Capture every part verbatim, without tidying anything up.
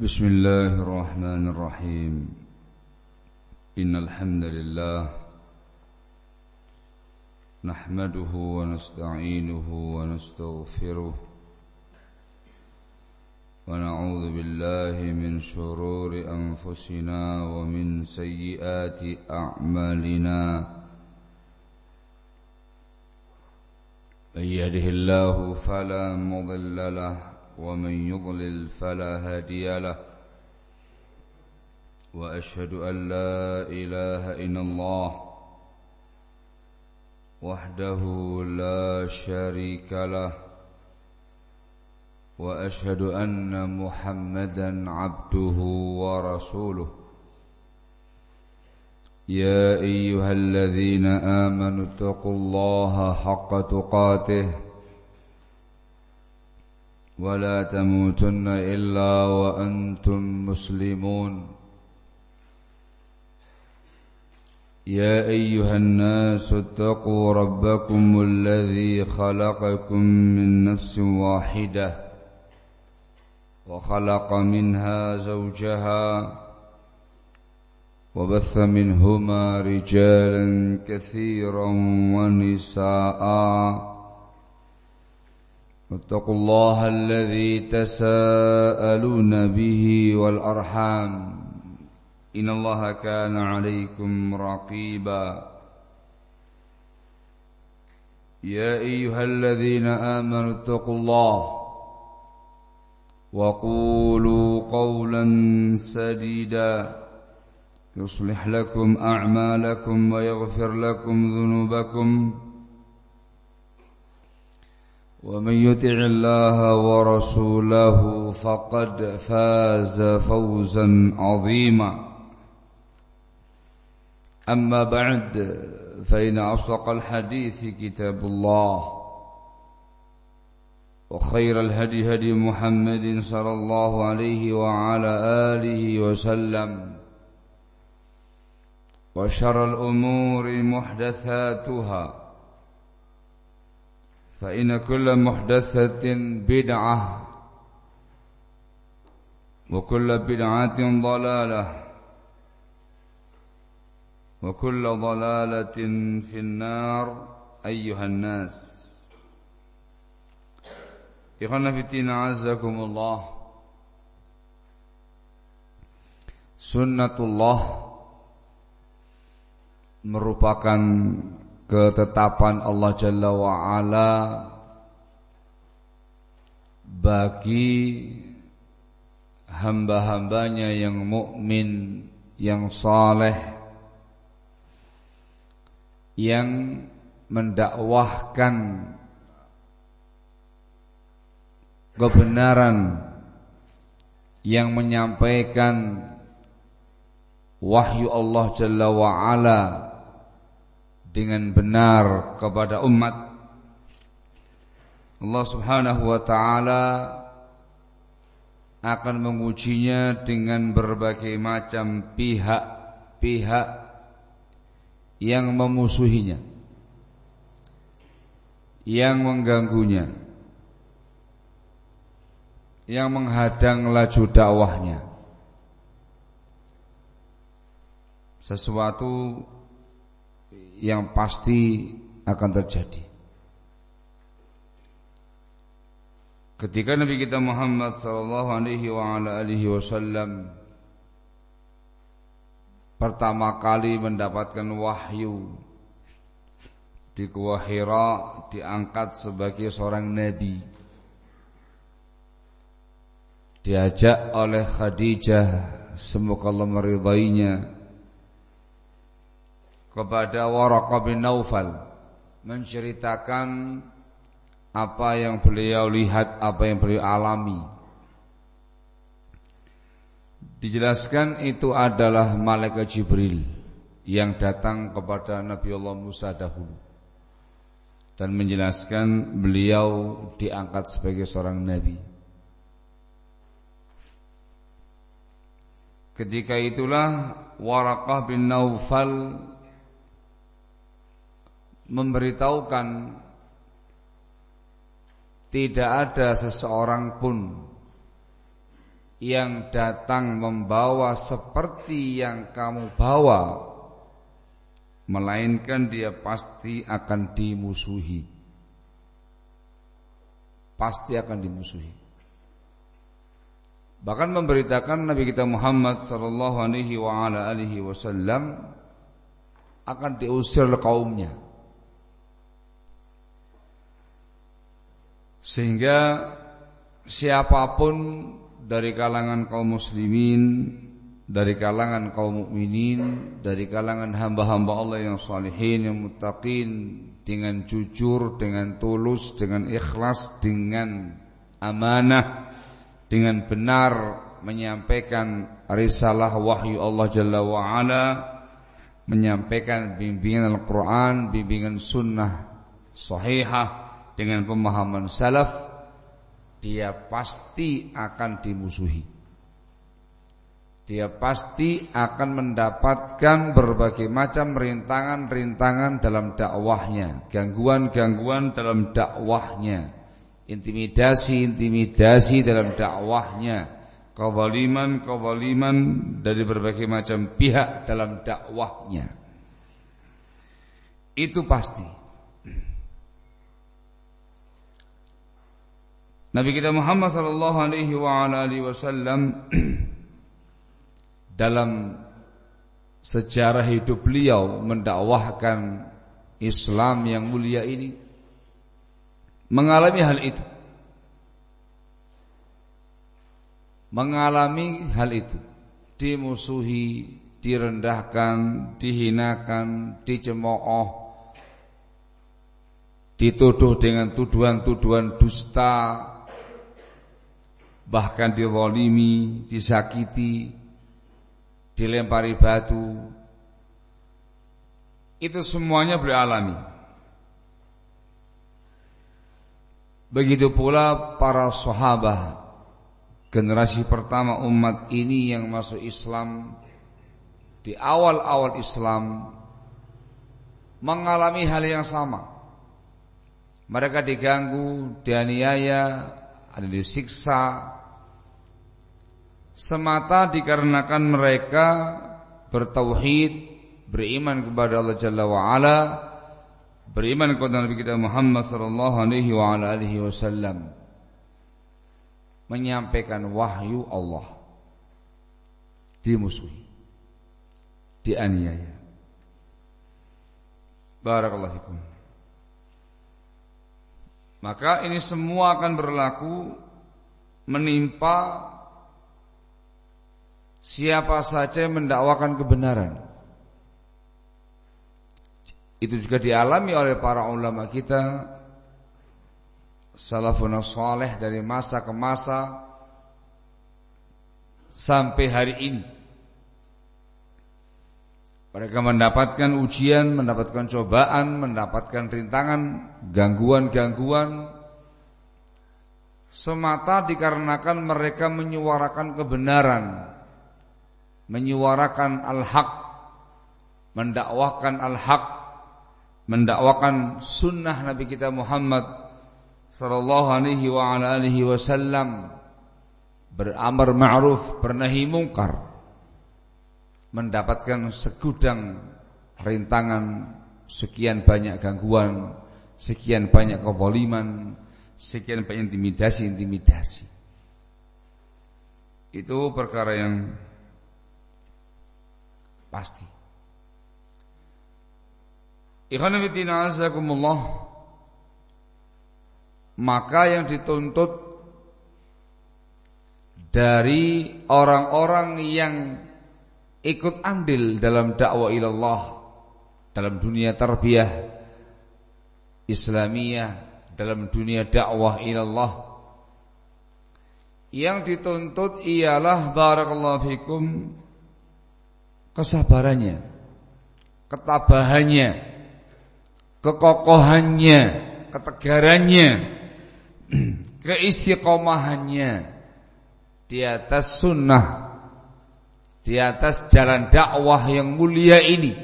بسم الله الرحمن الرحيم إن الحمد لله نحمده ونستعينه ونستغفره ونعوذ بالله من شرور أنفسنا ومن سيئات أعمالنا من يهده الله فلا مضل له ومن يضلل فلا هادي له وأشهد أن لا إله إلا الله وحده لا شريك له وأشهد أن محمدا عبده ورسوله يا أيها الذين آمنوا اتقوا الله حق تقاته ولا تموتن إلا وأنتم مسلمون يا أيها الناس اتقوا ربكم الذي خلقكم من نفس واحدة وخلق منها زوجها وبث منهما رجالا كثيرا ونساء واتقوا الله الذي تساءلون به والأرحام إن الله كان عليكم رقيبا يا أيها الذين آمنوا اتقوا الله وقولوا قولا سديدا يصلح لكم أعمالكم ويغفر لكم ذنوبكم ومن يطع الله ورسوله فقد فاز فوزا عظيما أما بعد فإن أصدق الحديث كتاب الله وخير الهدي هدي محمد صلى الله عليه وعلى آله وسلم وشر الأمور محدثاتها فإن كل محدثة بدعة وكل بدعة ضلالة وكل ضلالة في النار أيها الناس إخوانا في الدين عزكم الله Sunnatullah merupakan ketetapan Allah Jalla wa'ala bagi hamba-hambanya yang mukmin, yang saleh, yang mendakwahkan kebenaran, yang menyampaikan wahyu Allah Jalla wa'ala dengan benar kepada umat. Allah Subhanahu wa ta'ala akan mengujinya dengan berbagai macam pihak-pihak yang memusuhinya, yang mengganggunya, yang menghadang laju dakwahnya. Sesuatu yang pasti akan terjadi. Ketika Nabi kita Muhammad sallallahu alaihi wa ala alihi wasallam pertama kali mendapatkan wahyu di Gua Hira, diangkat sebagai seorang nabi, diajak oleh Khadijah, semoga Allah meridainya, kepada Waraqah bin Naufal, menceritakan apa yang beliau lihat, apa yang beliau alami. Dijelaskan itu adalah malaikat Jibril yang datang kepada Nabi Allah Musa dahulu dan menjelaskan beliau diangkat sebagai seorang nabi. Ketika itulah Waraqah bin Naufal memberitahukan tidak ada seseorang pun yang datang membawa seperti yang kamu bawa, melainkan dia pasti akan dimusuhi. Pasti akan dimusuhi. Bahkan memberitakan Nabi kita Muhammad sallallahu alaihi wa ala alihi wasallam akan diusir oleh kaumnya. Sehingga siapapun dari kalangan kaum muslimin, dari kalangan kaum mukminin, dari kalangan hamba-hamba Allah yang salihin, yang muttaqin, dengan jujur, dengan tulus, dengan ikhlas, dengan amanah, dengan benar menyampaikan risalah wahyu Allah Jalla wa'ala, menyampaikan bimbingan Al-Quran, bimbingan sunnah sahihah dengan pemahaman salaf, dia pasti akan dimusuhi. Dia pasti akan mendapatkan berbagai macam rintangan-rintangan dalam dakwahnya, gangguan-gangguan dalam dakwahnya, intimidasi-intimidasi dalam dakwahnya, kezaliman-kezaliman dari berbagai macam pihak dalam dakwahnya. Itu pasti. Nabi kita Muhammad sallallahu alaihi wa ala alihi wasallam dalam sejarah hidup beliau mendakwahkan Islam yang mulia ini mengalami hal itu. Mengalami hal itu, dimusuhi, direndahkan, dihinakan, dicemooh, dituduh dengan tuduhan-tuduhan dusta, bahkan dizalimi, disakiti, dilempari batu. Itu semuanya beliau alami. Begitu pula para sahabat, generasi pertama umat ini yang masuk Islam, di awal-awal Islam mengalami hal yang sama. Mereka diganggu, dianiaya, ada disiksa, semata dikarenakan mereka bertauhid, beriman kepada Allah Jalla wa'ala, beriman kepada Nabi kita Muhammad sallallahu alaihi wa ala alihi wasallam, menyampaikan wahyu Allah, dimusuhi, dianiaya. Barakallahu fikum. Maka ini semua akan berlaku menimpa siapa saja yang mendakwakan kebenaran. Itu juga dialami oleh para ulama kita salafun saleh dari masa ke masa sampai hari ini. Mereka mendapatkan ujian, mendapatkan cobaan, mendapatkan rintangan, gangguan-gangguan, semata dikarenakan mereka menyuarakan kebenaran, menyuarakan al-haq, mendakwahkan al-haq, mendakwakan sunnah Nabi kita Muhammad sallallahu alaihi wa ala alihi wasallam, beramar ma'ruf, bernahi mungkar, mendapatkan segudang rintangan, sekian banyak gangguan, sekian banyak kezaliman, sekian banyak intimidasi-intimidasi. Itu perkara yang pasti. Ikhwan fillah azakumullah, maka yang dituntut dari orang-orang yang ikut andil dalam dakwah ilallah, dalam dunia tarbiyah Islamiyah, dalam dunia dakwah ilallah, yang dituntut ialah barakallahu fikum kesabarannya, ketabahannya, kekokohannya, ketegarannya, keistiqomahannya di atas sunnah, di atas jalan dakwah yang mulia ini.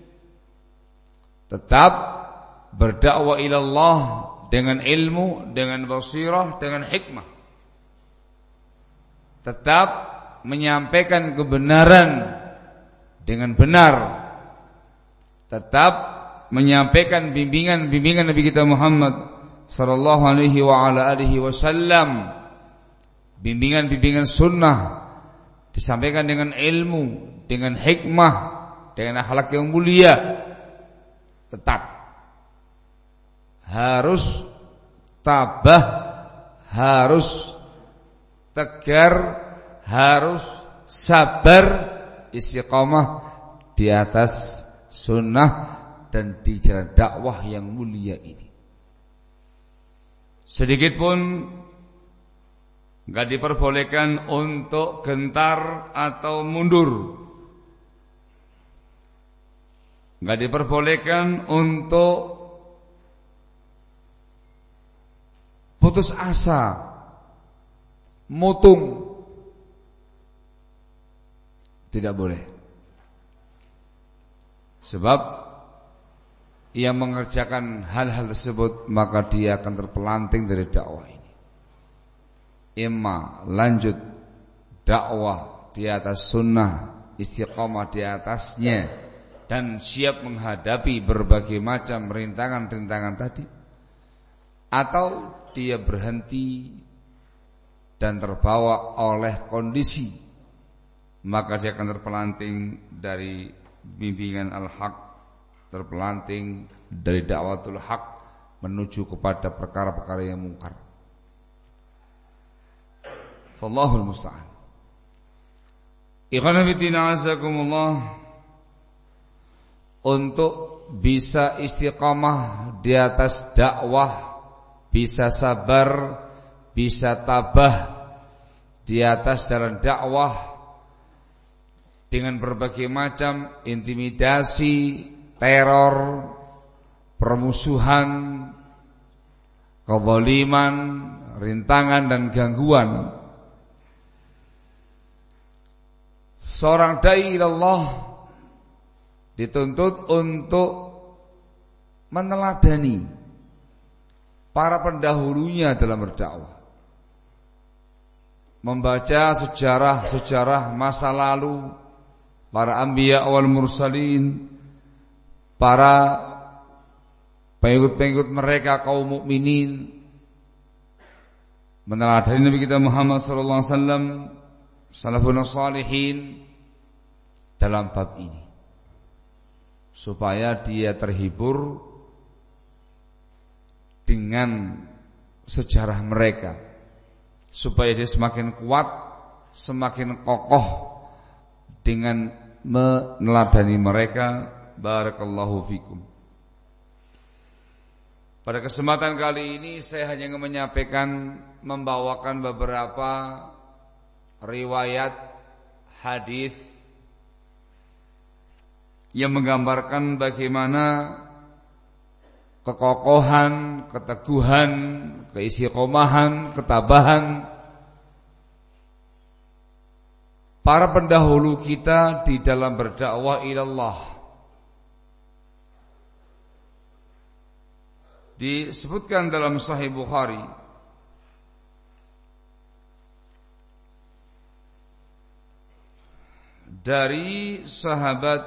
Tetap berdakwah ilallah dengan ilmu, dengan basirah, dengan hikmah. tetap menyampaikan kebenaran dengan benar, tetap menyampaikan bimbingan-bimbingan Nabi kita Muhammad sallallahu alaihi wa ala alihi wasallam, bimbingan-bimbingan sunnah, disampaikan dengan ilmu, dengan hikmah, dengan akhlak yang mulia. Tetap harus tabah, harus tegar, harus sabar, istiqamah di atas sunnah dan di jalan dakwah yang mulia ini. Sedikit pun enggak diperbolehkan untuk gentar atau mundur. Enggak diperbolehkan untuk putus asa, mutung. Tidak boleh. Sebab yang mengerjakan hal-hal tersebut maka dia akan terpelanting dari dakwah ini. Imma lanjut dakwah di atas sunnah, istiqamah di atasnya, dan siap menghadapi berbagai macam rintangan-rintangan tadi, atau dia berhenti dan terbawa oleh kondisi, maka dia akan terpelanting dari bimbingan al-haq, terpelanting dari dakwatul haq menuju kepada perkara-perkara yang mungkar. Wallahul musta'an. Ikhwan fillah azakumullah, untuk bisa istiqamah di atas dakwah, bisa sabar, bisa tabah di atas jalan dakwah dengan berbagai macam intimidasi, teror, permusuhan, kezaliman, rintangan dan gangguan. Seorang dai ilallah dituntut untuk meneladani para pendahulunya dalam berdakwah, membaca sejarah-sejarah masa lalu para anbiya wal mursalin, para pengikut-pengikut mereka kaum mukminin, meneladani Nabi kita Muhammad sallallahu alaihi wasallam, salafun salihin dalam bab ini, supaya dia terhibur dengan sejarah mereka, supaya dia semakin kuat, semakin kokoh dengan meneladani mereka. Barakallahu fikum. Pada kesempatan kali ini saya hanya ingin menyampaikan, membawakan beberapa riwayat hadis yang menggambarkan bagaimana kekokohan, keteguhan, keistiqomahan, ketabahan para pendahulu kita di dalam berdakwah ilallah. Disebutkan dalam Sahih Bukhari dari sahabat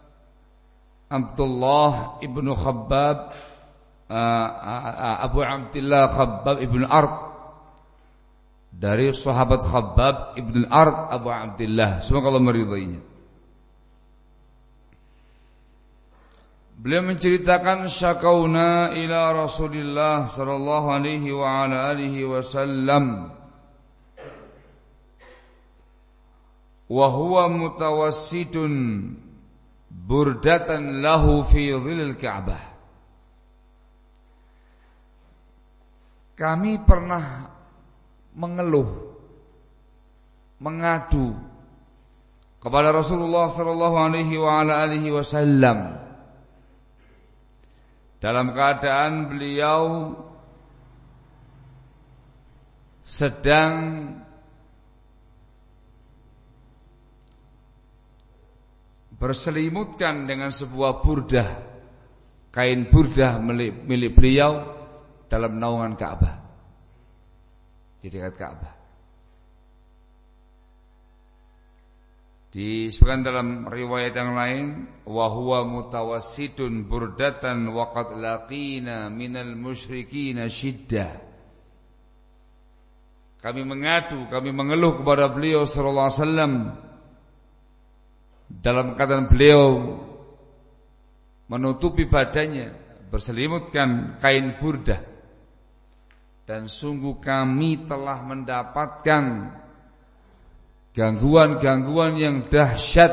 Abdullah ibnu Khabbab, uh, Abu Abdillah Khabbab ibnu Ard, dari sahabat Khabbab ibnu Ard Abu Abdillah, semoga Allah meridainya. Beliau menceritakan, syakauna ila Rasulillah sallallahu alaihi wa ala alihi wasallam wa huwa mutawassidun burdatan lahu fi dhilil Ka'bah. Kami pernah mengeluh, mengadu kepada Rasulullah sallallahu alaihi wa ala alihi wasallam dalam keadaan beliau sedang berselimutkan dengan sebuah burdah, kain burdah milik, milik beliau dalam naungan Ka'bah, di dekat Ka'bah. Disebutkan dalam riwayat yang lain, wa huwa mutawassidun burdatan wa qad laqina minal musyrikina syiddah. Kami mengadu, kami mengeluh kepada beliau sallallahu alaihi wasallam dalam keadaan beliau menutupi badannya, berselimutkan kain burdah. Dan sungguh kami telah mendapatkan gangguan-gangguan yang dahsyat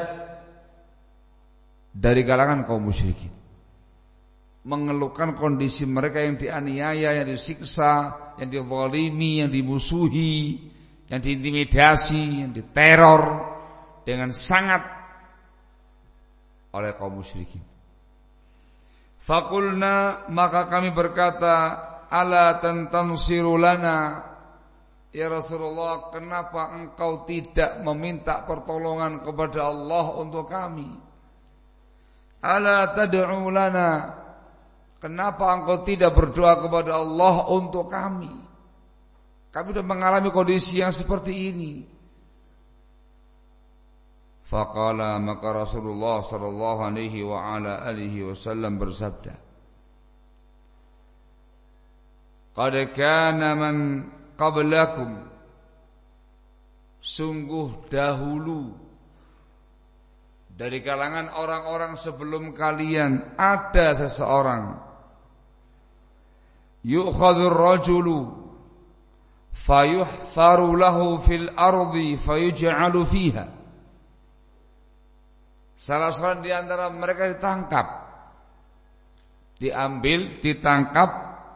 dari kalangan kaum musyrikin. Mengeluhkan kondisi mereka yang dianiaya, yang disiksa, yang dizalimi, yang dimusuhi, yang diintimidasi, yang diteror dengan sangat oleh kaum musyrikin. Fakulna, maka kami berkata, ala tantansiru lana, ya Rasulullah, kenapa engkau tidak meminta pertolongan kepada Allah untuk kami? Ala tad'u lana, kenapa engkau tidak berdoa kepada Allah untuk kami? Kami sudah mengalami kondisi yang seperti ini. Faqala, maka Rasulullah sallallahu alaihi wa ala alihi wasallam bersabda, qad kana man qablakum, sungguh dahulu dari kalangan orang-orang sebelum kalian ada seseorang, yu'khadhur rajulu fayuhfaru lahu fil ardi fayuj'alu fiha. Salah seorang di antara mereka ditangkap, diambil, ditangkap,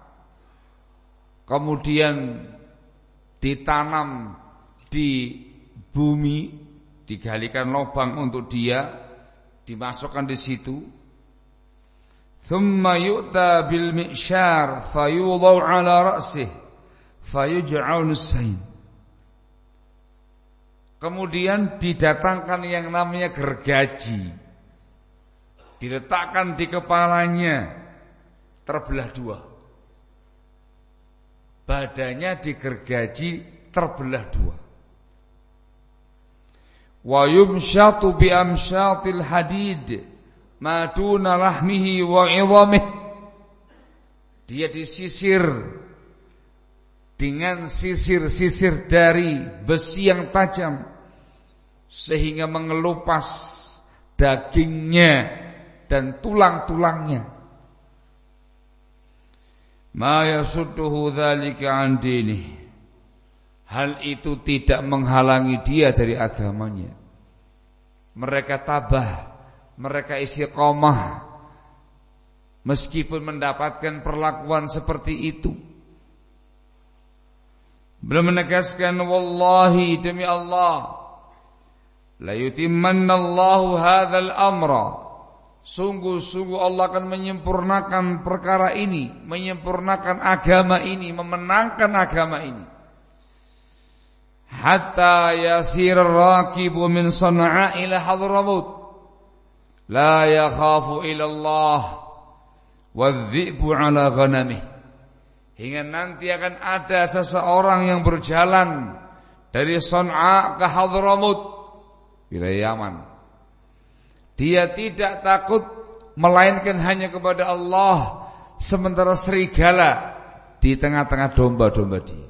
kemudian ditanam di bumi, digalikan lubang untuk dia, dimasukkan di situ. Thumma yu'ta bil mi'syar fayudau ala ra'sih fayuj'al nussain. Kemudian didatangkan yang namanya gergaji, diletakkan di kepalanya, terbelah dua. Badannya digergaji, terbelah dua. Wa yumsyatu bi amsyatil hadid ma duna lahmihi wa 'idhamih. Dia disisir dengan sisir-sisir dari besi yang tajam sehingga mengelupas dagingnya dan tulang-tulangnya. Ma yasudduhu dzalika 'an dinihi. Hal itu tidak menghalangi dia dari agamanya. Mereka tabah, mereka istiqomah meskipun mendapatkan perlakuan seperti itu. Belum menegaskan, wallahi, demi Allah, la yutimmanna Allahu hadzal amra, sungguh-sungguh Allah akan menyempurnakan perkara ini, menyempurnakan agama ini, memenangkan agama ini. Hatta yasir rakibu min Sana'a ila Hadramut la yakhafu ila Allah wadh-dhi'bu ala ghanamih. Hingga nanti akan ada seseorang yang berjalan dari Sana'a ke Hadramut, wilayah Yaman. Dia tidak takut melainkan hanya kepada Allah, sementara serigala di tengah-tengah domba-domba dia.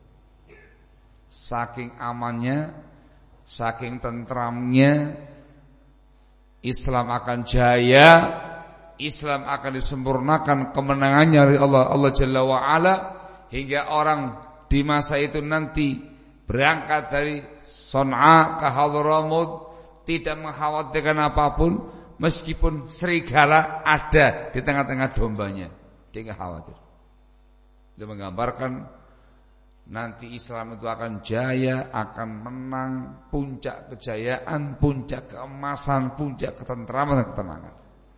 Saking amannya, saking tentramnya, Islam akan jaya, Islam akan disempurnakan kemenangannya dari Allah, Allah Jalla wa Ala, hingga orang di masa itu nanti berangkat dari Sana'a ke Hadramut tidak mengkhawatirkan apapun, meskipun serigala ada di tengah-tengah dombanya, dia enggak khawatir. Dia menggambarkan nanti Islam itu akan jaya, akan menang, puncak kejayaan, puncak keemasan, puncak ketentraman dan ketenangan.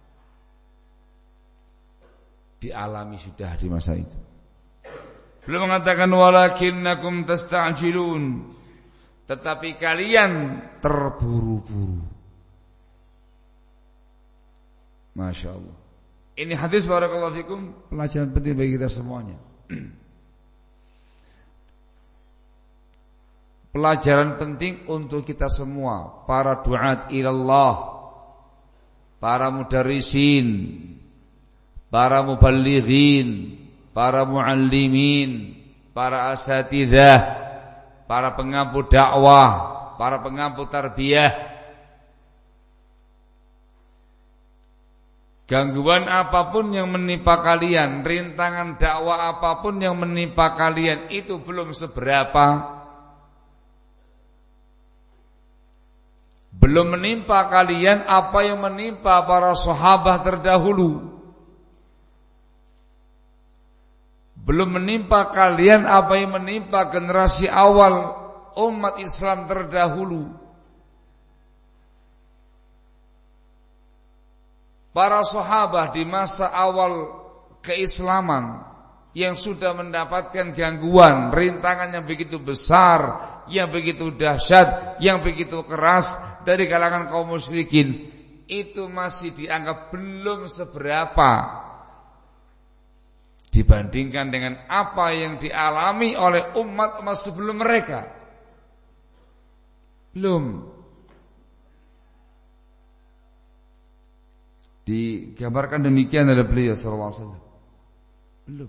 Dialami sudah di masa itu. Belum mengatakan walakinnakum tasta'jilun, tetapi kalian terburu-buru. Masya Allah. Ini hadis barakallahu fikum, pelajaran penting bagi kita semuanya. pelajaran penting untuk kita semua, para duat ilallah, para mudarrisin, para muballighin, para muallimin, para asatidzah, para pengampu dakwah, para pengampu tarbiyah. Gangguan apapun yang menimpa kalian, rintangan dakwah apapun yang menimpa kalian, itu belum seberapa. Belum menimpa kalian apa yang menimpa para sahabat terdahulu. Belum menimpa kalian apa yang menimpa generasi awal umat Islam terdahulu. Para sahabat di masa awal keislaman yang sudah mendapatkan gangguan, rintangan yang begitu besar, yang begitu dahsyat, yang begitu keras dari kalangan kaum musyrikin, itu masih dianggap belum seberapa dibandingkan dengan apa yang dialami oleh umat-umat sebelum mereka. Belum. Digambarkan demikian oleh beliau sallallahu alaihi wasallam. Belum.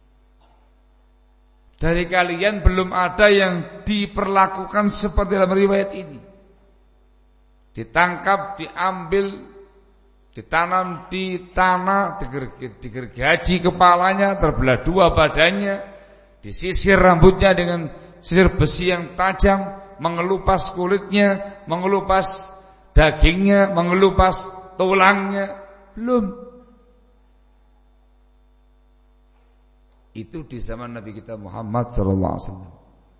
Dari kalian belum ada yang diperlakukan seperti dalam riwayat ini. Ditangkap, diambil, ditanam di tanah, digergaji kepalanya, terbelah dua badannya, disisir rambutnya dengan sisir besi yang tajam, mengelupas kulitnya, mengelupas dagingnya, mengelupas tulangnya. Belum. Itu di zaman Nabi kita Muhammad sallallahu alaihi wasallam.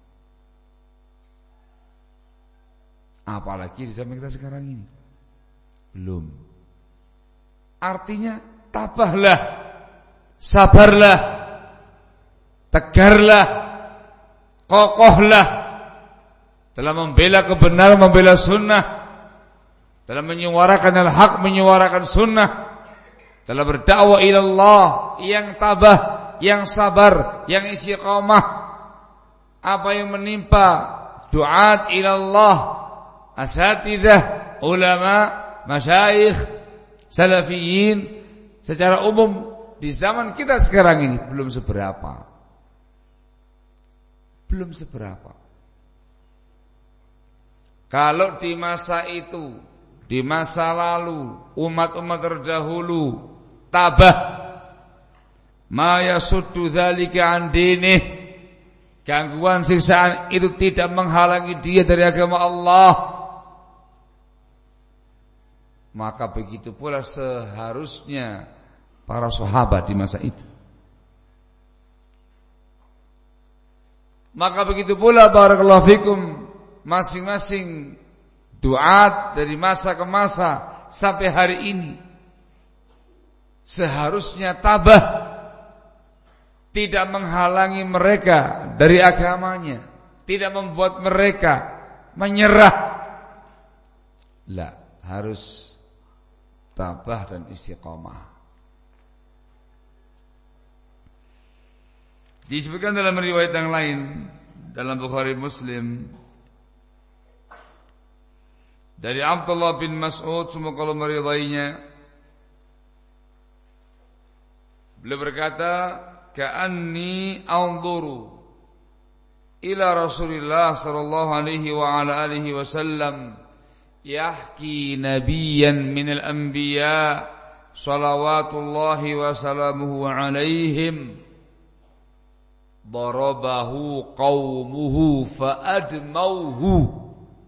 Apalagi di zaman kita sekarang ini. Belum. Artinya tabahlah, sabarlah, tegarlah, kokohlah dalam membela kebenaran, membela sunnah, dalam menyuarakan al-haq, menyuarakan sunnah, dalam berdakwah ilallah, yang tabah, yang sabar, yang istiqamah. Apa yang menimpa duat ilallah, asatidzah, ulama, masyayikh, salafiyin secara umum di zaman kita sekarang ini belum seberapa. Belum seberapa. Kalau di masa itu, di masa lalu, umat-umat terdahulu tabah, ma yasuddu dzalika an dinih, gangguan siksaan itu tidak menghalangi dia dari agama Allah, maka begitu pula seharusnya para sahabat di masa itu. Maka begitu pula barakallahu fikum masing-masing duat dari masa ke masa sampai hari ini seharusnya tabah, tidak menghalangi mereka dari agamanya, tidak membuat mereka menyerah. La, harus tabah dan istiqamah. Disebutkan dalam riwayat yang lain dalam Bukhari Muslim dari Abdullah bin Mas'ud, semoga Allah meridainya, beliau berkata, ka'anni anzuru ila Rasulillah sallallahu alaihi wa ala alihi wasallam yahki nabiyyan minal anbiya salawatullahi wa salamuhu alaihim darabahu qaumuhu fa'admauhu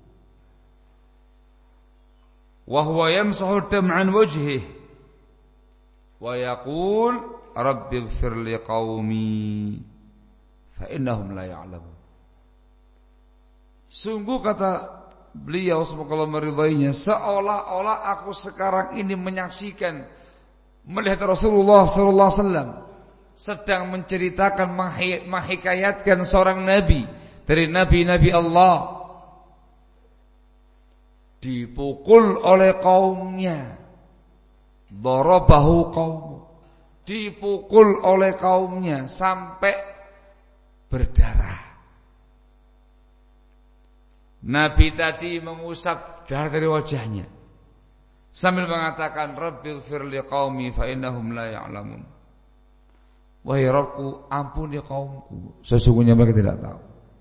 wa huwa yamsahu dam'an wajhihi wa yaqul rabbighfir liqaumi fa innahum la ya'lamun. Sungguh kata beliau semoga Allah meridainya, seolah-olah aku sekarang ini menyaksikan, melihat Rasulullah sallallahu alaihi wasallam sedang menceritakan, menghikayatkan seorang nabi dari nabi-nabi Allah dipukul oleh kaumnya, darabahu qaumu, dipukul oleh kaumnya sampai berdarah. Nabi tadi mengusap darah dari wajahnya sambil mengatakan, Rabbighfir liqaumi fa innahum la ya'lamun. Wahai Rabbku, ampuni kaumku, sesungguhnya mereka tidak tahu.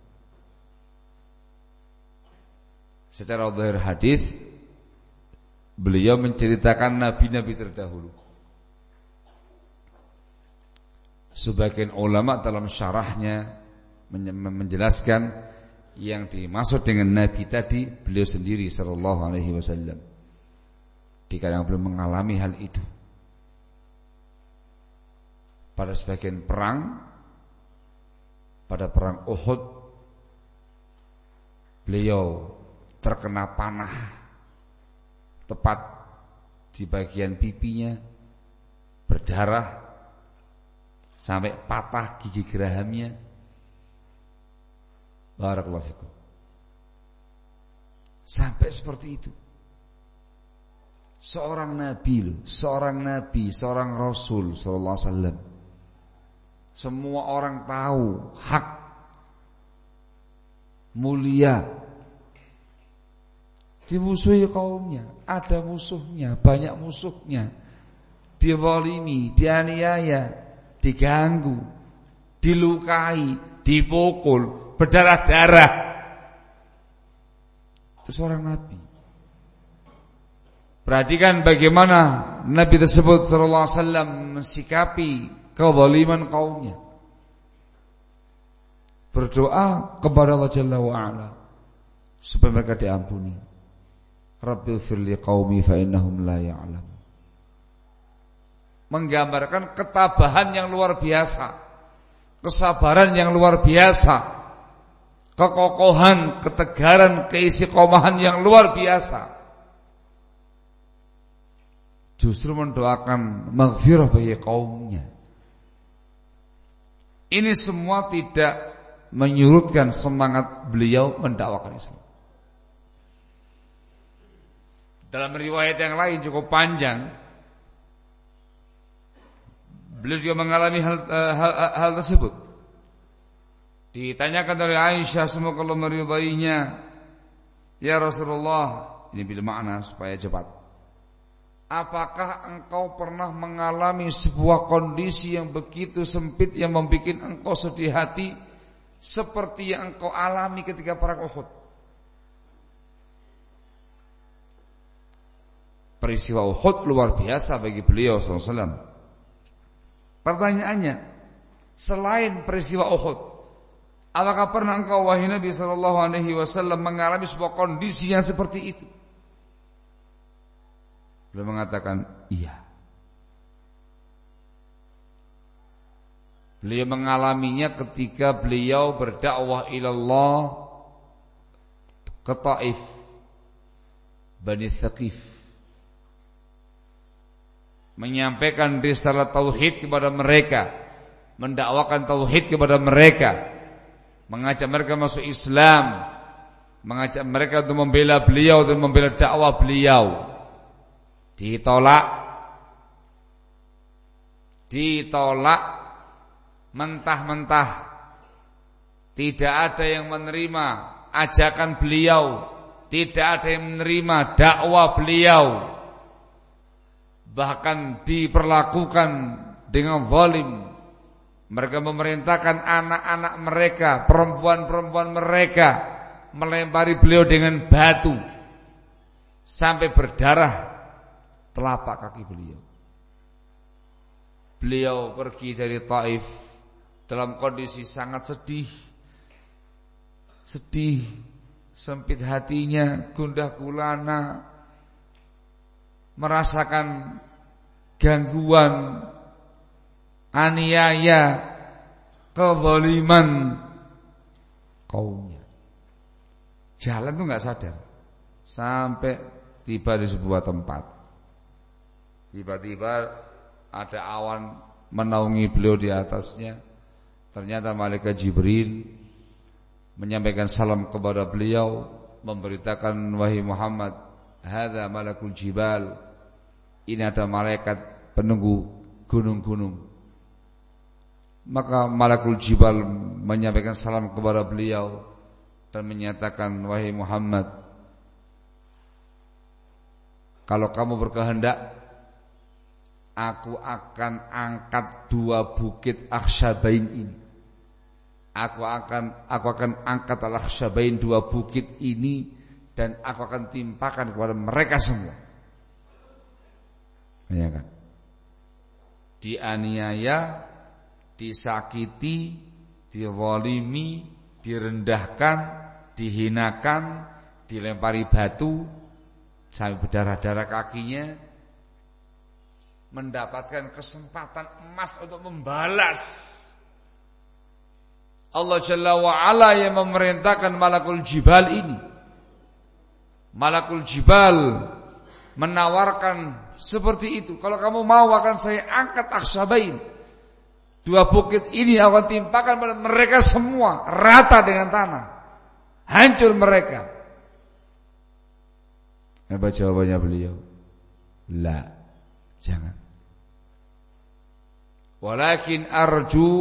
Secara zahir hadis, beliau menceritakan nabi-nabi terdahulu. Sebagian ulama dalam syarahnya menjelaskan yang dimaksud dengan nabi tadi beliau sendiri sallallahu alaihi wasallam. Dikala beliau mengalami hal itu. Pada sebagian perang, pada perang Uhud, beliau terkena panah tepat di bagian pipinya, berdarah sampai patah gigi gerahamnya. Barakallahu fikum. Sampai seperti itu. Seorang nabi loh, seorang nabi, seorang rasul sallallahu alaihi wasallam. Semua orang tahu hak, mulia, dimusuhi kaumnya, ada musuhnya, banyak musuhnya, dizalimi, dianiaya, diganggu, dilukai, dipukul, berdarah-darah. Itu seorang nabi. Perhatikan bagaimana Nabi tersebut sallallahu alaihi wasallam mensikapi kezaliman kaumnya. Berdoa kepada Allah Jalla wa Ala supaya mereka diampuni. Rabbighfir liqaumi fa innahum la ya'lamun. Menggambarkan ketabahan yang luar biasa, kesabaran yang luar biasa, kekokohan, ketegaran, keistiqomahan yang luar biasa. Justru mendoakan maghfirah bagi kaumnya. Ini semua tidak menyurutkan semangat beliau mendakwakan Islam. Dalam riwayat yang lain cukup panjang, beliau juga mengalami hal, hal, hal tersebut. Ditanyakan oleh Aisyah, semoga Allah meridainya, ya Rasulullah, ini bila makna supaya cepat. Apakah engkau pernah mengalami sebuah kondisi yang begitu sempit yang membuat engkau sedih hati seperti yang engkau alami ketika perang Uhud? Peristiwa Uhud luar biasa bagi beliau sallallahu alaihi wasallam. Pertanyaannya, selain peristiwa Uhud, apakah pernah engkau wahai Nabi sallallahu alaihi wasallam mengalami sebuah kondisi yang seperti itu? Beliau mengatakan, iya. Beliau mengalaminya ketika beliau berdakwah ilallah ke Taif, Bani Thaqif, menyampaikan risalah tauhid kepada mereka, mendakwakan tauhid kepada mereka, mengajak mereka masuk Islam, mengajak mereka untuk membela beliau, untuk membela dakwah beliau. Ditolak, ditolak mentah-mentah. Tidak ada yang menerima ajakan beliau, tidak ada yang menerima dakwah beliau. Bahkan diperlakukan dengan zalim. Mereka memerintahkan anak-anak mereka, perempuan-perempuan mereka, melempari beliau dengan batu sampai berdarah telapak kaki beliau. Beliau pergi dari Taif dalam kondisi sangat sedih, sedih, sempit hatinya, gundah gulana, merasakan gangguan, aniaya, kezaliman kaumnya. Jalan tuh nggak sadar sampai tiba di sebuah tempat. Tiba-tiba ada awan menaungi beliau di atasnya. Ternyata malaikat Jibril menyampaikan salam kepada beliau, memberitakan, wahai Muhammad, hadza malakul jibal, ini ada malaikat penunggu gunung-gunung. Maka malakul jibal menyampaikan salam kepada beliau, dan menyatakan, wahai Muhammad, kalau kamu berkehendak, aku akan angkat dua bukit Akhsyabain ini. Aku akan aku akan angkat Al-Akhsyabain, dua bukit ini, dan aku akan timpakan kepada mereka semua. Ya kan? Dianiaya, disakiti, dizalimi, direndahkan, dihinakan, dilempari batu sampai berdarah-darah kakinya, mendapatkan kesempatan emas untuk membalas. Allah Jalla wa'ala yang memerintahkan Malakul Jibal ini. Malakul Jibal menawarkan seperti itu. Kalau kamu mau akan saya angkat Akhsyabain. Dua bukit ini akan timpakan pada mereka semua, rata dengan tanah. Hancur mereka. Apa jawabannya beliau? La, jangan. Walakin arju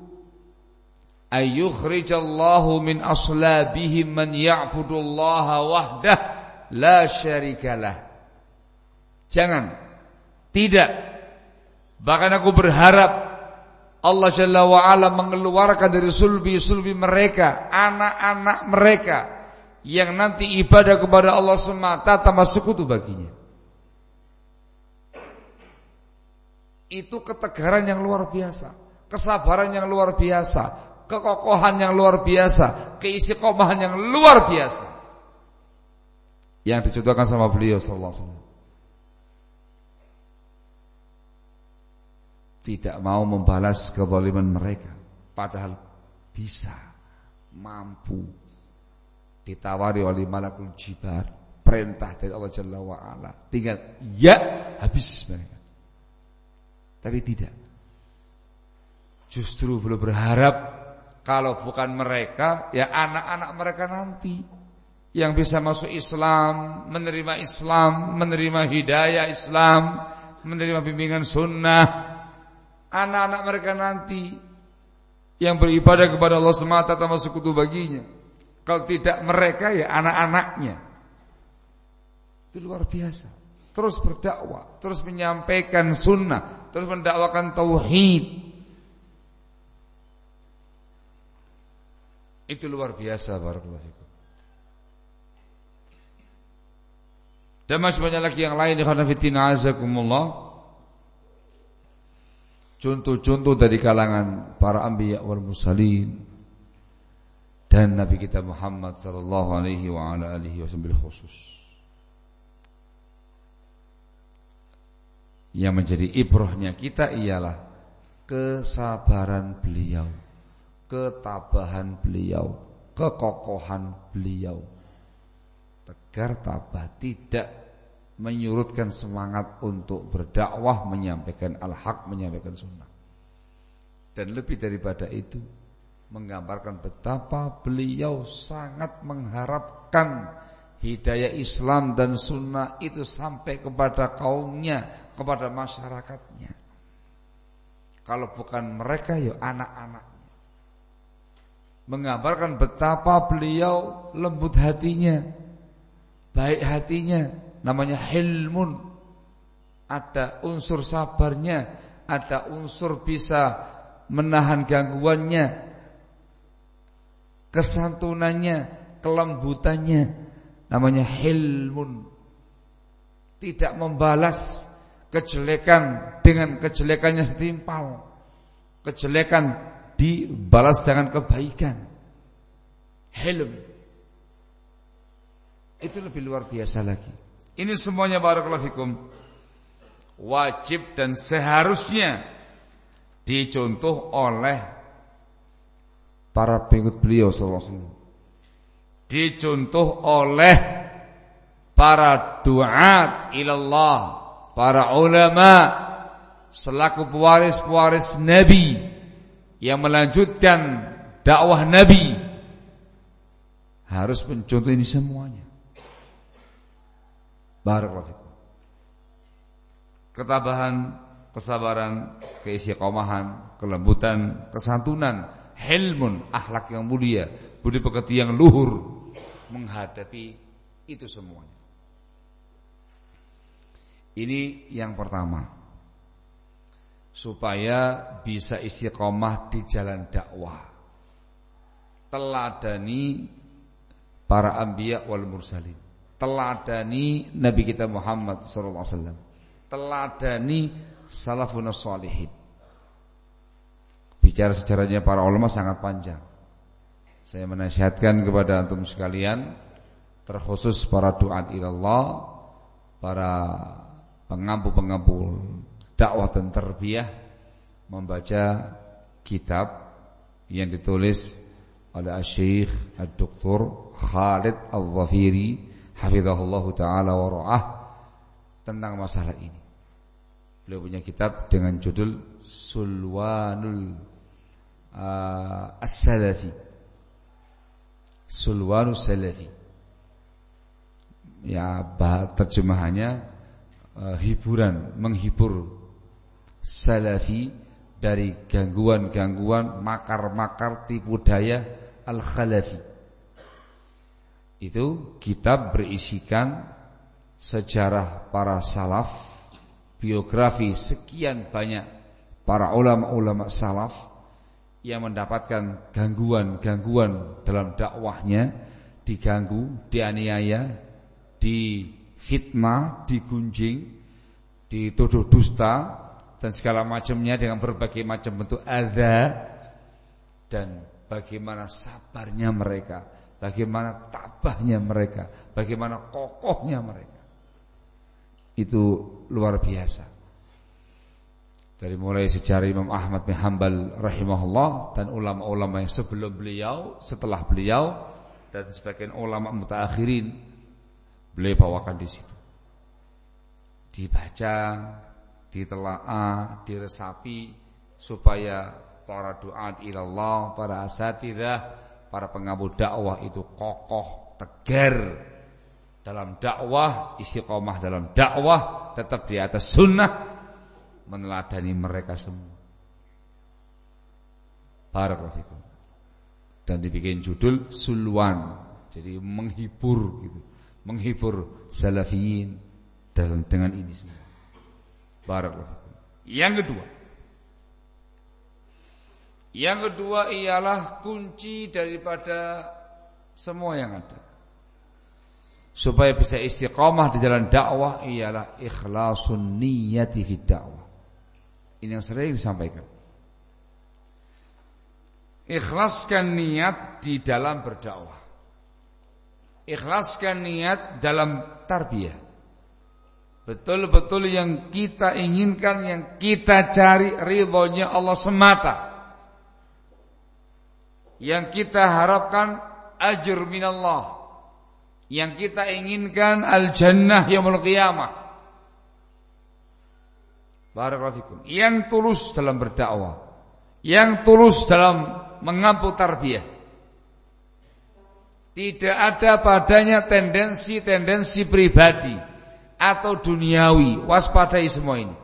ayyukhrijallahu min aslabihim man ya'budullaha wahdah la syarikalah. Jangan, tidak. Bahkan aku berharap Allah Jalla wa'ala mengeluarkan dari sulbi-sulbi mereka, anak-anak mereka, yang nanti ibadah kepada Allah semata tanpa sekutu baginya. Itu ketegaran yang luar biasa, kesabaran yang luar biasa, kekokohan yang luar biasa, keistiqomahan yang luar biasa yang dicontohkan sama beliau sallallahu alaihi wasallam. Tidak mau membalas kezaliman mereka, padahal bisa, mampu. Ditawari oleh Malakul Jibal, perintah dari Allah Jalla wa'ala, tinggal ya, habis mereka. Tapi tidak. Justru belum berharap, kalau bukan mereka, ya anak-anak mereka nanti yang bisa masuk Islam, menerima Islam, menerima hidayah Islam, menerima bimbingan sunnah. Anak-anak mereka nanti yang beribadah kepada Allah semata tanpa sekutu baginya. Kalau tidak mereka, ya anak-anaknya. Itu luar biasa. Terus berdakwah, terus menyampaikan sunnah, terus mendakwakan tauhid. Itu luar biasa, barakallahu fikum. Dan masih banyak lagi yang lain, ikhwan fillah azakumullah. Contoh-contoh dari kalangan para anbiya wal mursalin dan Nabi kita Muhammad sallallahu alaihi wa ala alihi wasallam khusus. Yang menjadi ibrahnya kita ialah kesabaran beliau, ketabahan beliau, kekokohan beliau. Tegar tabah, tidak menyurutkan semangat untuk berdakwah, menyampaikan al-haq, menyampaikan sunnah. Dan lebih daripada itu, menggambarkan betapa beliau sangat mengharapkan hidayah Islam dan sunnah itu sampai kepada kaumnya, kepada masyarakatnya. Kalau bukan mereka, ya anak-anaknya. Menggambarkan betapa beliau lembut hatinya, baik hatinya, namanya hilmun. Ada unsur sabarnya, ada unsur bisa menahan gangguannya, kesantunannya, kelembutannya, namanya hilmun. Tidak membalas kejelekan dengan kejelekannya setimpal. Kejelekan dibalas dengan kebaikan. Hilm. Itu lebih luar biasa lagi. Ini semuanya barakallahu fikum wajib dan seharusnya dicontoh oleh para pengikut beliau sallallahu alaihi wasallam. Dicontoh oleh para duat ilallah, para ulama selaku pewaris-pewaris Nabi yang melanjutkan dakwah Nabi harus mencontoh ini semuanya. Barakallahu fikum. Ketabahan, kesabaran, keistiqomahan, kelembutan, kesantunan, hilmun, akhlak yang mulia, budi pekerti yang luhur menghadapi itu semuanya. Ini yang pertama, supaya bisa istiqomah di jalan dakwah. Teladani para anbiya wal mursalin, teladani Nabi kita Muhammad sallallahu alaihi wasallam, teladani salafun shalihin. Bicara sejarahnya para ulama sangat panjang. Saya menasihatkan kepada antum sekalian, terkhusus para duat ilallah, para pengampu-pengampu dakwah dan tarbiyah, membaca kitab yang ditulis oleh Syekh Ad-Doktor Khalid Al-Dhafiri hafizahullah taala wa ra'ah tentang masalah ini. Beliau punya kitab dengan judul Sulwanul uh, As-Salafi, Sulwanus Salafi. Ya, bah, terjemahannya uh, hiburan, menghibur salafi dari gangguan-gangguan, makar-makar tipu daya al-khalafi. Itu kitab berisikan sejarah para salaf, biografi sekian banyak para ulama-ulama salaf yang mendapatkan gangguan-gangguan dalam dakwahnya, diganggu, dianiaya, difitnah, digunjing, dituduh dusta dan segala macamnya dengan berbagai macam bentuk adza, dan bagaimana sabarnya mereka, bagaimana tabahnya mereka, bagaimana kokohnya mereka. Itu luar biasa. Dari mulai sejarah Imam Ahmad bin Hanbal rahimahullah dan ulama-ulama yang sebelum beliau, setelah beliau, dan sebagian ulama mutaakhirin, beliau bawakan di situ. Dibaca, ditelaah, diresapi supaya para duat ilallah, para asatidzah, para pengampu dakwah itu kokoh, tegar dalam dakwah, istiqomah dalam dakwah, tetap di atas sunnah, meneladani mereka semua. Barakallahu fikum. Dan dibikin judul Sulwan, jadi menghibur gitu, menghibur salafiyin dalam dengan ini semua. Barakallahu fikum. Yang kedua, yang kedua ialah kunci daripada semua yang ada, supaya bisa istiqamah di jalan dakwah, ialah ikhlasun niyati fid dakwah. Ini yang sering disampaikan. Ikhlaskan niat di dalam berdakwah. Ikhlaskan niat dalam tarbiyah. Betul-betul yang kita inginkan, yang kita cari ridhonya Allah semata. Yang kita harapkan ajr minallah. Yang kita inginkan al-jannah yaumul qiyamah. Barakallahu fikum. Yang tulus dalam berdakwah, yang tulus dalam mengampu tarbiyah. Tidak ada padanya tendensi-tendensi pribadi atau duniawi. Waspadai semua ini.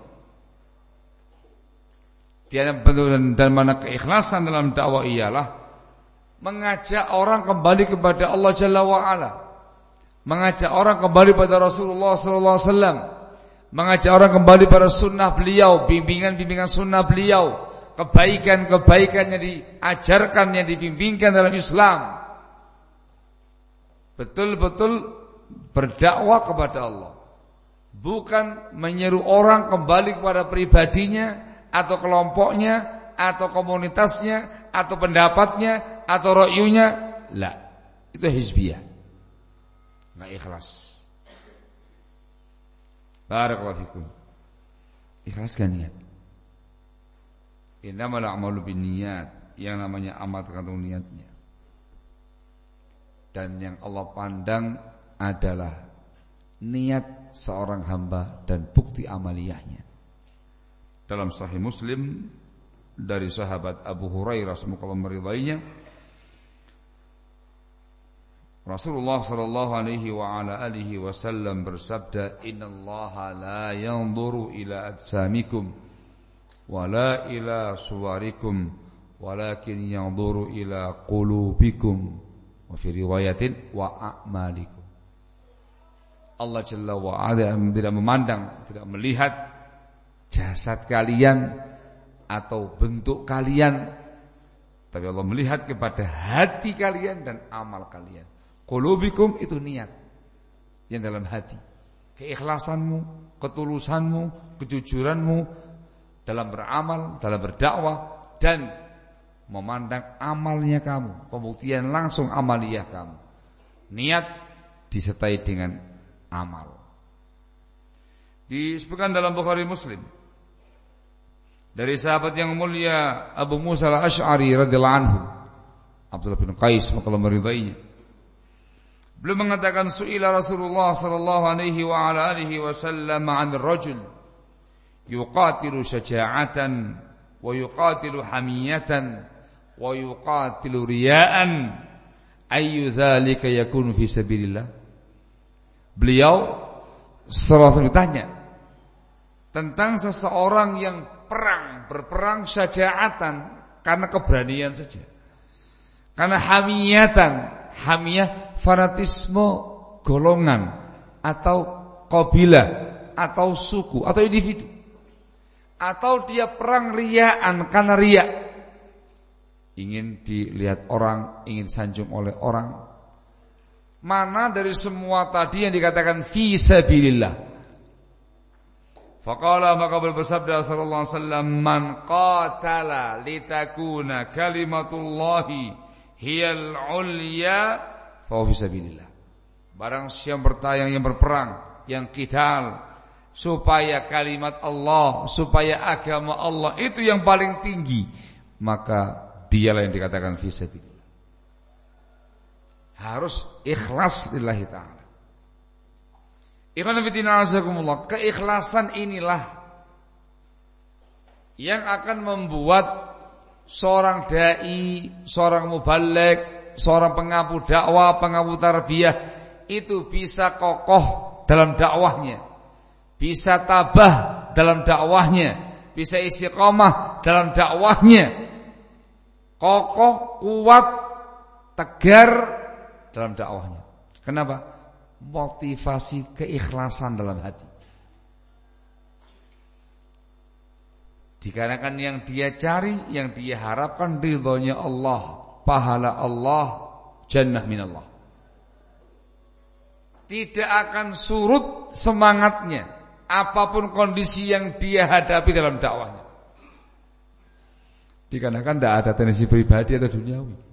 Dan mana keikhlasan dalam dakwah ialah mengajak orang kembali kepada Allah Jalla wa'ala, mengajak orang kembali pada Rasulullah sallallahu alaihi wasallam, mengajak orang kembali pada sunnah beliau, bimbingan-bimbingan sunnah beliau, kebaikan-kebaikan yang diajarkan, yang dibimbingkan dalam Islam. Betul-betul berdakwah kepada Allah, bukan menyeru orang kembali kepada pribadinya atau kelompoknya atau komunitasnya atau pendapatnya atau ra'yunya. La, itu hizbiyah, nggak ikhlas. Barakallahu fikum. Ikhlaskan niat. Innamal a'malu binniyat, yang namanya amal tergantung niatnya. Dan yang Allah pandang adalah niat seorang hamba dan bukti amaliyahnya. Dalam Sahih Muslim dari sahabat Abu Hurairah semoga Allah meridainya, Rasulullah sallallahu alaihi wa ala alihi wasallam bersabda, "Innallaha la yanzuru ila ajsamikum wala ila suwarikum walakin yanzuru ila qulubikum wa fi riwayatin wa a'malikum. Allah Jalla wa Ala tidak memandang, tidak melihat jasad kalian atau bentuk kalian, tapi Allah melihat kepada hati kalian dan amal kalian. Qulubikum itu niat yang dalam hati, keikhlasanmu, ketulusanmu, kejujuranmu dalam beramal, dalam berdakwah, dan memandang amalnya kamu, pembuktian langsung amaliyah kamu. Niat disertai dengan amal. Disebutkan dalam Bukhari Muslim dari sahabat yang mulia Abu Musa al-Asy'ari radhiyallahu anhu, Abdullah bin Qais, maka Allah meridainya. Beliau mengatakan, su'ila Rasulullah sallallahu alaihi wa ala alihi wasallam 'an rajul yuqatilu syaja'atan wa yuqatilu hamiyatan wa yuqatilu riya'an ayyu dzalika yakunu fi sabilillah. Beliau sallallahu ditanya tentang seseorang yang perang, berperang syaja'atan karena keberanian saja, karena hamiyatan, hamiyah fanatisme golongan atau kabilah atau suku atau individu, atau dia perang riyaan karena riya, ingin dilihat orang, ingin sanjung oleh orang. Mana dari semua tadi yang dikatakan fi sabilillah? Faqala, maka bersabda sallallahu alaihi wasallam, man qatala litakuna kalimatullahi hiyal ulya fa fi sabilillah. Barang siapa bertayang, yang berperang, yang qital supaya kalimat Allah, supaya agama Allah itu yang paling tinggi, maka dialah yang dikatakan fi sabilillah. Harus ikhlas lillahi ta'ala. Ikhwan fillah azakumullah, keikhlasan inilah yang akan membuat seorang dai, seorang muballigh, seorang pengampu dakwah, pengampu tarbiyah itu bisa kokoh dalam dakwahnya, bisa tabah dalam dakwahnya, bisa istiqamah dalam dakwahnya, kokoh, kuat, tegar dalam dakwahnya. Kenapa? Motivasi keikhlasan dalam hati. Dikarenakan yang dia cari, yang dia harapkan ridhonya Allah, pahala Allah, jannah minallah. Tidak akan surut semangatnya apapun kondisi yang dia hadapi dalam dakwahnya. Dikarenakan tidak ada tendensi pribadi atau duniawi.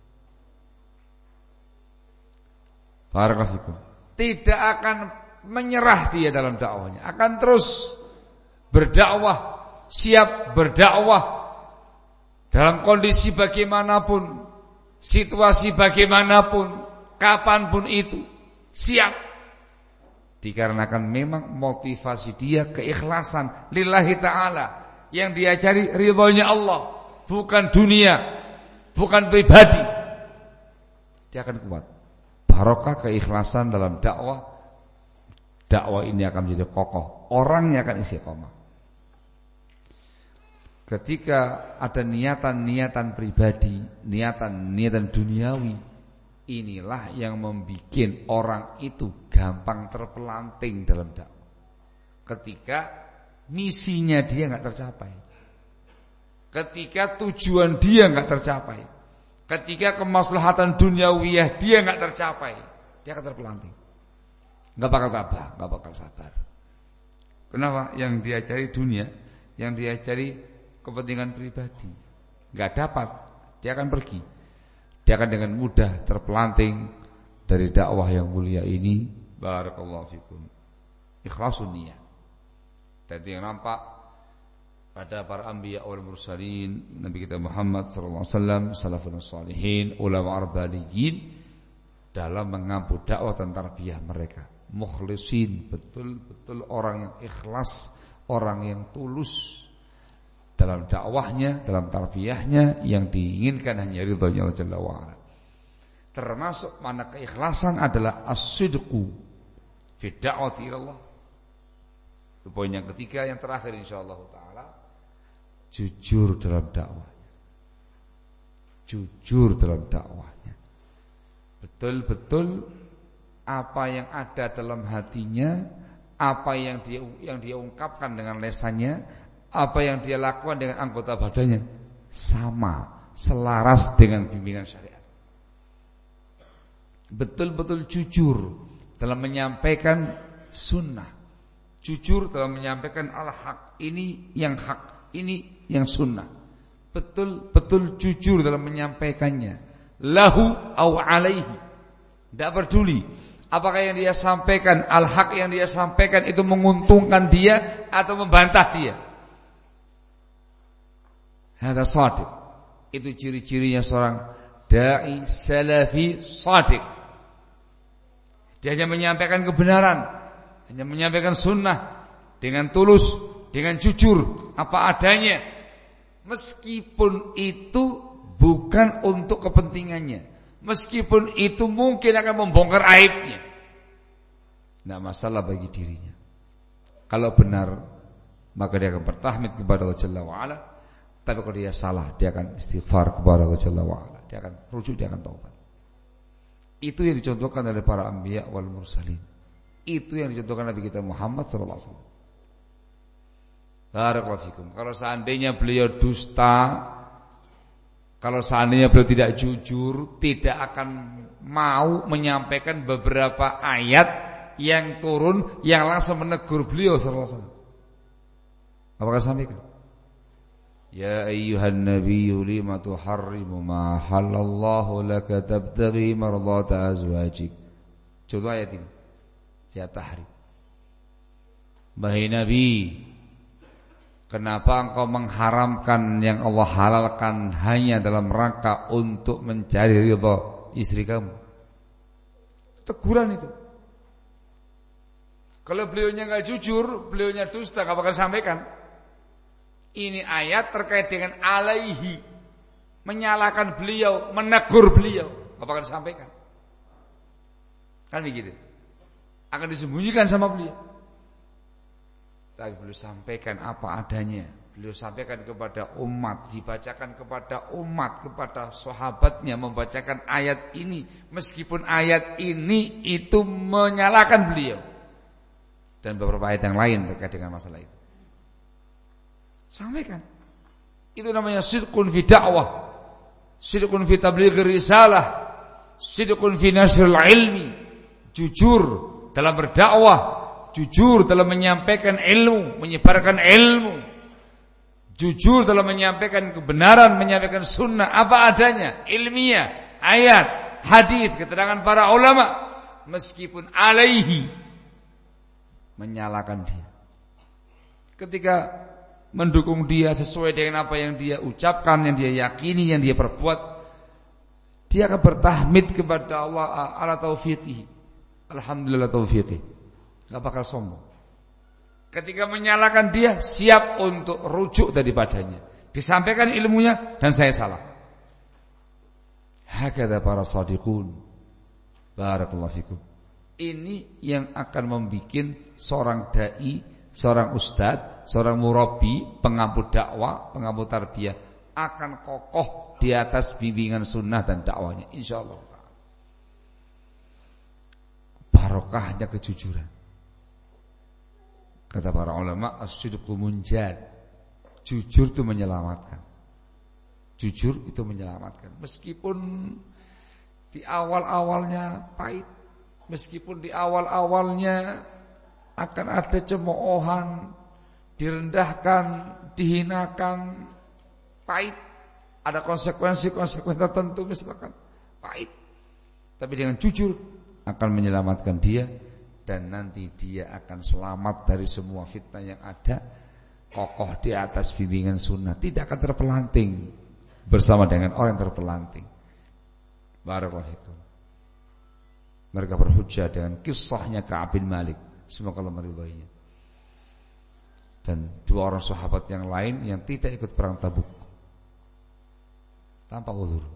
Barakallahu. Tidak akan menyerah dia dalam dakwahnya, akan terus berdakwah, siap berdakwah dalam kondisi bagaimanapun, situasi bagaimanapun, kapanpun itu, siap. Dikarenakan memang motivasi dia keikhlasan lillahi ta'ala, yang dia cari ridhonya Allah, bukan dunia, bukan pribadi. Dia akan kuat. Barokah keikhlasan dalam dakwah, dakwah ini akan menjadi kokoh, orangnya akan istiqomah. Ketika ada niatan-niatan pribadi, niatan-niatan duniawi, inilah yang membuat orang itu gampang terpelanting dalam dakwah. Ketika misinya dia enggak tercapai, ketika tujuan dia enggak tercapai, ketika kemaslahatan duniawiyah dia enggak tercapai, dia akan terpelanting. Enggak bakal tabah, enggak bakal sabar. Kenapa? Yang dia cari dunia, yang dia cari kepentingan pribadi, enggak dapat, dia akan pergi. Dia akan dengan mudah terpelanting dari dakwah yang mulia ini. Barakallahu fikum. Ikhlasun niyah. Tadi yang nampak pada para anbiya wal mursalin, Nabi kita Muhammad sallallahu alaihi wasallam, salafun salihin, ulama arbaliyin, dalam mengampu dakwah dan tarbiyah mereka. Mukhlisin, betul-betul orang yang ikhlas, orang yang tulus dalam dakwahnya, dalam tarbiyahnya, yang diinginkan hanya ridhonya Allah Jalla wa Ala. Termasuk mana keikhlasan adalah as-sidqu fi da'wati ila Allah. Itu poin yang ketiga, yang terakhir insyaallah taala, jujur dalam dakwah. jujur dalam dakwahnya. Betul-betul apa yang ada dalam hatinya, apa yang dia yang dia ungkapkan dengan lesannya, apa yang dia lakukan dengan anggota badannya sama, selaras dengan bimbingan syariat. Betul-betul jujur dalam menyampaikan sunnah, jujur dalam menyampaikan al-haq, ini yang hak, ini yang sunnah. Betul-betul jujur dalam menyampaikannya, lahu au alaihi. Tidak peduli apakah yang dia sampaikan, al-haq yang dia sampaikan itu menguntungkan dia atau membantah dia. Hada shadiq. Itu ciri-cirinya seorang dai salafi shadiq. Dia hanya menyampaikan kebenaran, hanya menyampaikan sunnah dengan tulus, dengan jujur, apa adanya. Meskipun itu bukan untuk kepentingannya, meskipun itu mungkin akan membongkar aibnya, tidak masalah bagi dirinya. Kalau benar, maka dia akan bertahmid kepada Allah Jalla wa'ala. Tapi kalau dia salah, dia akan istighfar kepada Allah Jalla wa'ala. Dia akan rujuk, dia akan taubat. Itu yang dicontohkan oleh para anbiya wal mursalin. Itu yang dicontohkan Nabi kita Muhammad sallallahu alaihi wasallam. Barakallahu fikum. Kalau seandainya beliau dusta, kalau seandainya beliau tidak jujur, tidak akan mau menyampaikan beberapa ayat yang turun yang langsung menegur beliau sallallahu alaihi wasallam. Apakah sampaikan? Ya ayyuhan nabiyyu lima tuharrimu ma halallahu laka tabtaghi mardata azwajik. Contoh ayat ini. Ya tahrim. Wahai Nabi, kenapa engkau mengharamkan yang Allah halalkan hanya dalam rangka untuk mencari ridha istri kamu? Teguran itu. Kalau beliaunya enggak jujur, beliaunya dusta, enggak bakal sampaikan. Ini ayat terkait dengan alaihi, menyalahkan beliau, menegur beliau, enggak bakal disampaikan. Kan begitu. Akan disembunyikan sama beliau. Tapi beliau sampaikan apa adanya. Beliau sampaikan kepada umat, dibacakan kepada umat, kepada sahabatnya, membacakan ayat ini. Meskipun ayat ini itu menyalahkan beliau. Dan beberapa ayat yang lain terkait dengan masalah itu. Sampaikan. Itu namanya sidqun fi da'wah, sidqun fi tabligh risalah, sidqun fi nashril ilmi. Jujur dalam berdakwah, jujur dalam menyampaikan ilmu, menyebarkan ilmu, jujur dalam menyampaikan kebenaran, menyampaikan sunnah apa adanya, ilmiah, ayat, hadis, keterangan para ulama, meskipun alaihi, menyalahkan dia. Ketika mendukung dia sesuai dengan apa yang dia ucapkan, yang dia yakini, yang dia perbuat, dia akan bertahmid kepada Allah ala taufiqih. Alhamdulillah taufiqih. Enggak bakal sombong. Ketika menyalahkan dia, siap untuk rujuk daripadanya. Disampaikan ilmunya dan saya salah. Hakadha para shadiqun. Barakallahu fikum. Ini yang akan membuat seorang dai, seorang ustadz, seorang murabbi, pengampu dakwah, pengampu tarbiyah akan kokoh di atas bimbingan sunnah dan dakwahnya, insyaallah. Barokahnya kejujuran. Kata para ulama, as-sidqu munjad. Jujur itu menyelamatkan. Jujur itu menyelamatkan. Meskipun di awal-awalnya pahit, meskipun di awal-awalnya akan ada cemoohan, direndahkan, dihinakan, pahit, ada konsekuensi-konsekuensi tertentu misalkan, pahit. Tapi dengan jujur akan menyelamatkan dia, dan nanti dia akan selamat dari semua fitnah yang ada, kokoh di atas bimbingan sunnah, tidak akan terpelanting bersama dengan orang yang terpelanting. Barakallahu fikum. Mereka berhujjah dengan kisahnya Ka'ab bin Malik, semoga Allah meridhoinya, dan dua orang sahabat yang lain yang tidak ikut perang Tabuk tanpa uzur.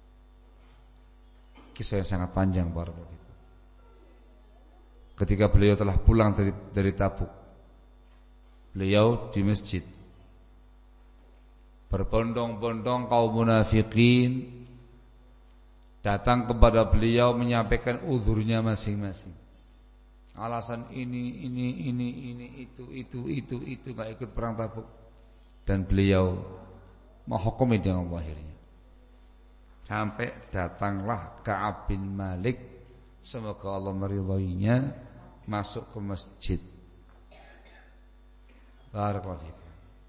Kisah yang sangat panjang. Barakallahu fikum. Ketika beliau telah pulang dari, dari Tabuk, beliau di masjid, berbondong-bondong kaum munafikin datang kepada beliau menyampaikan uzurnya masing-masing. Alasan ini, ini, ini, ini, itu, itu, itu, itu enggak ikut perang Tabuk. Dan beliau menghukumi dengan akhirnya. Sampai datanglah Ka'ab bin Malik, semoga Allah meridhoinya, masuk ke masjid. Barakallahu fikum.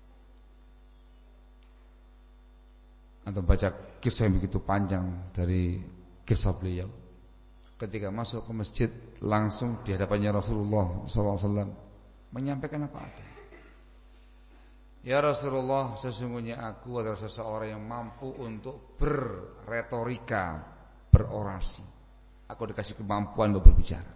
Antum baca kisah yang begitu panjang dari kisah beliau. Ketika masuk ke masjid, langsung di hadapannya Rasulullah sallallahu alaihi wasallam menyampaikan apa ada. Ya Rasulullah, sesungguhnya aku adalah seseorang yang mampu untuk berretorika, berorasi. Aku dikasih kemampuan untuk berbicara.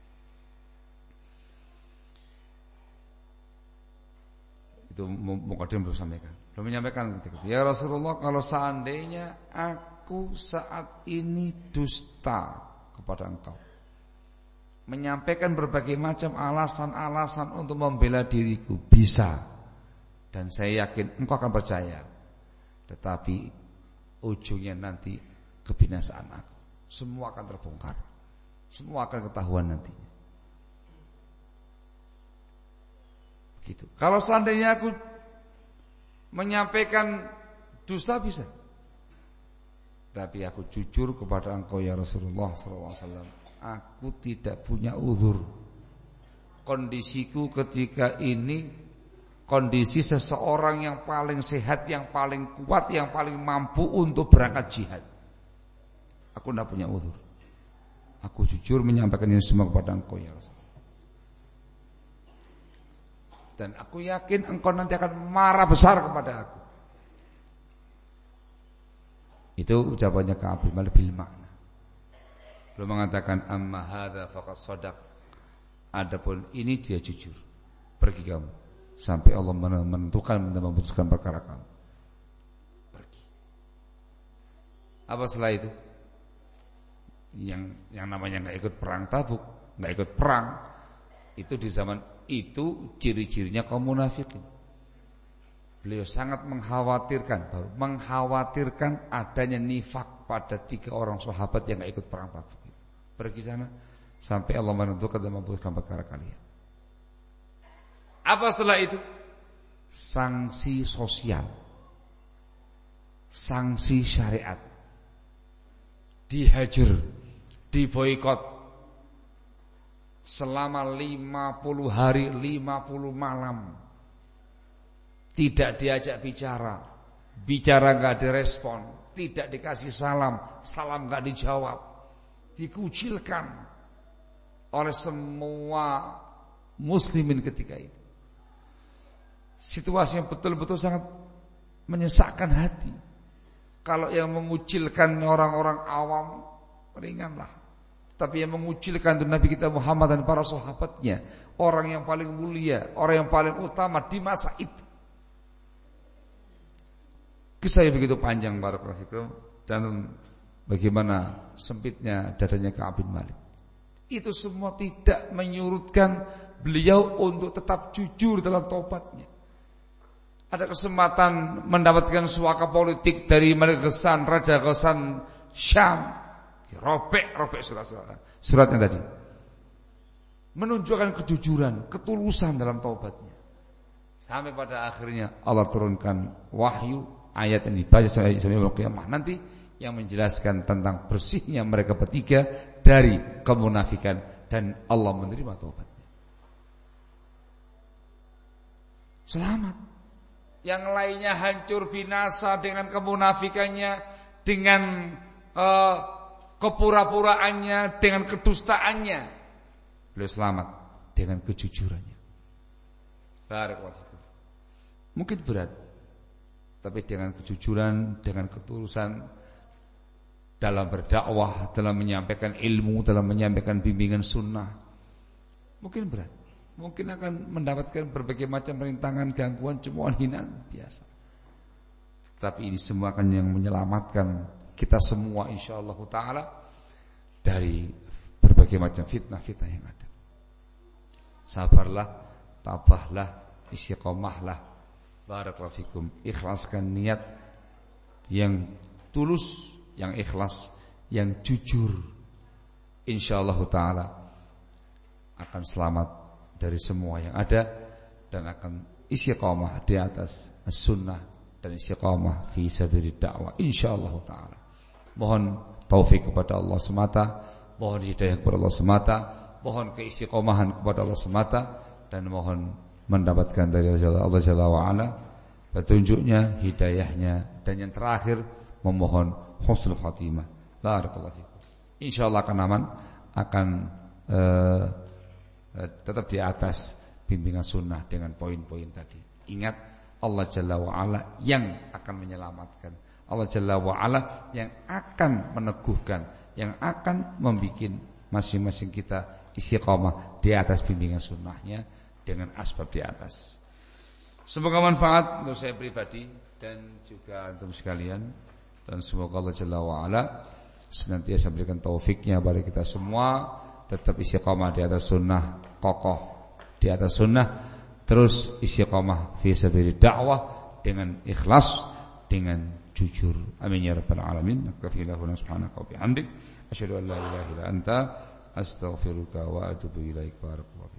Itu mukadimah belum sampaikan. Belum menyampaikan ketika itu. Ya Rasulullah, kalau seandainya aku saat ini dusta kepada engkau, menyampaikan berbagai macam alasan-alasan untuk membela diriku, bisa. Dan saya yakin engkau akan percaya. Tetapi ujungnya nanti kebinasaan aku. Semua akan terbongkar. Semua akan ketahuan nantinya. Gitu. Kalau seandainya aku menyampaikan dusta bisa, tapi aku jujur kepada engkau ya Rasulullah sallallahu alaihi wasallam, aku tidak punya uzur. Kondisiku ketika ini kondisi seseorang yang paling sehat, yang paling kuat, yang paling mampu untuk berangkat jihad. Aku tidak punya uzur. Aku jujur menyampaikan ini semua kepada engkau ya Rasulullah. Dan aku yakin engkau nanti akan marah besar kepada aku. Itu ucapannya Ka'ab bin Malik bil makna. Belum mengatakan amma hadza faqad shadaq. Adapun ini dia jujur. Pergi kamu sampai Allah menentukan dan memutuskan perkara kamu. Pergi. Apa setelah itu? Yang yang namanya enggak ikut perang Tabuk, enggak ikut perang, itu di zaman itu ciri-cirinya kaum munafikin. Beliau sangat mengkhawatirkan, baru mengkhawatirkan adanya nifak pada tiga orang sahabat yang enggak ikut perang Tabuk. Pergi sana sampai Allah menentukan dan memutuskan perkara kalian. Apa setelah itu? Sanksi sosial, sanksi syariat, dihajar, diboikot selama lima puluh hari, lima puluh malam. Tidak diajak bicara, bicara enggak direspon, tidak dikasih salam, salam enggak dijawab, dikucilkan oleh semua muslimin ketika itu. Situasi yang betul-betul sangat menyesakkan hati. Kalau yang mengucilkan orang-orang awam, ringanlah. Tapi yang mengucilkan itu Nabi kita Muhammad dan para sahabatnya, orang yang paling mulia, orang yang paling utama di masa itu. Kisah yang begitu panjang barakallahu fikum, dan bagaimana sempitnya dadanya Ka'ab bin Malik. Itu semua tidak menyurutkan beliau untuk tetap jujur dalam taubatnya. Ada kesempatan mendapatkan suaka politik dari Malik Ghassan, Raja Ghassan Syam. Robek, robek surat-surat suratnya tadi. Menunjukkan kejujuran, ketulusan dalam taubatnya. Sampai pada akhirnya Allah turunkan wahyu, ayat yang dibaca sampai yaumul qiyamah nanti yang menjelaskan tentang bersihnya mereka bertiga dari kemunafikan dan Allah menerima taubatnya. Selamat. Yang lainnya hancur binasa dengan kemunafikannya, dengan uh, kepura-puraannya, dengan kedustaannya. Beliau selamat dengan kejujurannya. Barakallahu. Mungkin berat, tapi dengan kejujuran, dengan ketulusan dalam berdakwah, dalam menyampaikan ilmu, dalam menyampaikan bimbingan sunnah, mungkin berat. Mungkin akan mendapatkan berbagai macam rintangan, gangguan, cemoohan, hinaan biasa. Tapi ini semua akan yang menyelamatkan kita semua insyaallah taala dari berbagai macam fitnah-fitnah yang ada. Sabarlah, tabahlah, istiqomahlah. Barakallahu fikum. Ikhlaskan niat yang tulus, yang ikhlas, yang jujur, insyaallah taala akan selamat dari semua yang ada dan akan istiqamah di atas as-sunnah dan istiqamah fi sabilid dakwah insyaallah taala. Mohon taufik kepada Allah semata, mohon hidayah kepada Allah semata, mohon keistiqomahan kepada Allah semata, dan mohon mendapatkan dari Allah Jalla wa Ala petunjuknya, hidayahnya, dan yang terakhir memohon husnul khatimah. Barakallahu fikum. Insyaallah akan aman, akan uh, uh, tetap di atas bimbingan sunnah dengan poin-poin tadi. Ingat, Allah Jalla wa Ala yang akan menyelamatkan, Allah Jalla wa Ala yang akan meneguhkan, yang akan membikin masing-masing kita istiqamah di atas bimbingan sunnahnya dengan asbab di atas. Semoga manfaat untuk saya pribadi dan juga untuk sekalian, dan semoga Allah Jalla wa Ala senantiasa berikan taufiknya bagi kita semua tetap istiqamah di atas sunnah, kokoh di atas sunnah, terus istiqamah fi sabilid dakwah dengan ikhlas, dengan jujur. Amin ya rabbal alamin. Nakfilahuna subhanaka wa bihamdik asyhadu an la ilaha illa anta astaghfiruka wa atubu ilaik. Barakallahu